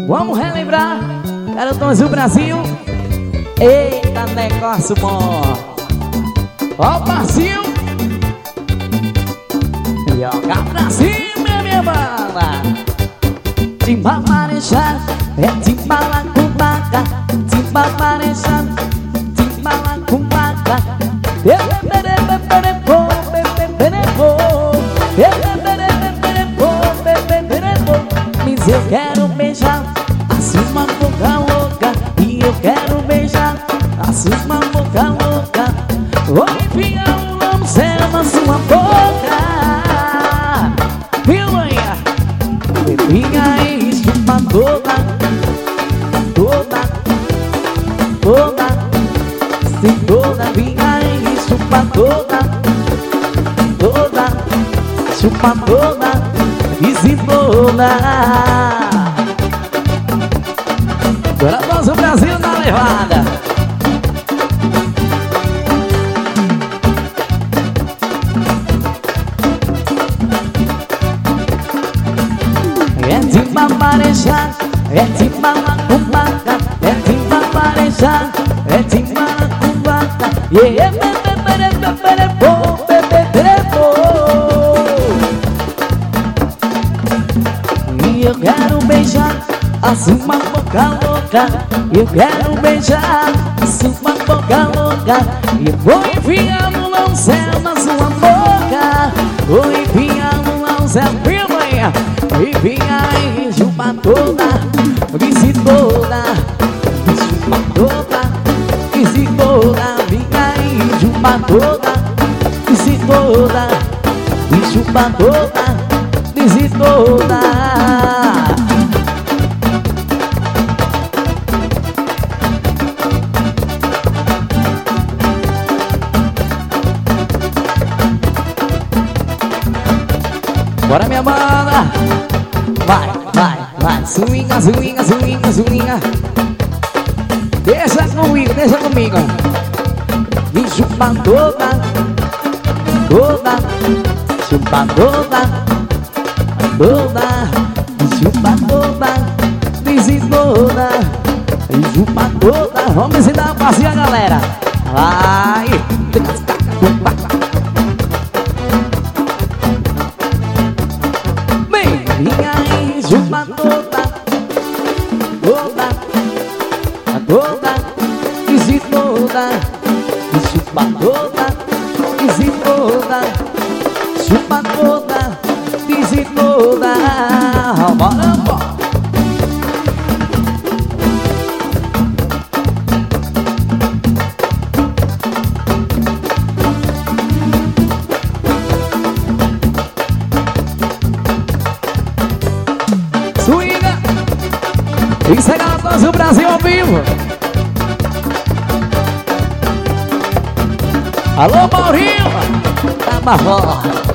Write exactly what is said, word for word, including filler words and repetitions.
Vamos relembrar, garotões do Brasil. Eita, negócio bom. Ó o passinho. Joga pra cima, minha bala. Timba marechá, é timba lá com vaca. Timba marechá, timba lá com vaca. Mas eu quero beijar a sua boca louca. E eu quero beijar a sua boca louca. Vou enfiar um lancel na sua boca. Viu, mãe? Vinha e chupa toda, toda, toda. Se toda, vinha e chupa toda, toda, chupa toda. E se toda. Agora nós o Brasil na levada. É timba marechá, é timba lá com vaca. É timba marechá, é timba lá com vaca. E é e eu quero beijar a sua boca louca. Eu quero beijar a sua boca louca. E vou enfiar no lancel na sua boca. Vou enfiar no lancel, viu, mãe? Enfiar e chupa toda, vise toda, chupa toda, vise toda. Vinha e chupa toda, vise toda, e chupa toda, vise toda. Bora, minha banda! Vai, vai, vai! Swinga, swinga, swinga, swinga! Deixa comigo, deixa comigo! Me chupa toda, toda, chupa toda, toda, me chupa toda, diz toda, me chupa toda. Vamos ensinar a passear, galera! Vai! Vinha aí, chupa toda, toda, toda, diz toda, chupa toda, diz toda, chupa toda, diz toda. Bora, bora. Isso é Garotões do Brasil ao vivo. Alô, Maurinho, tá bafora.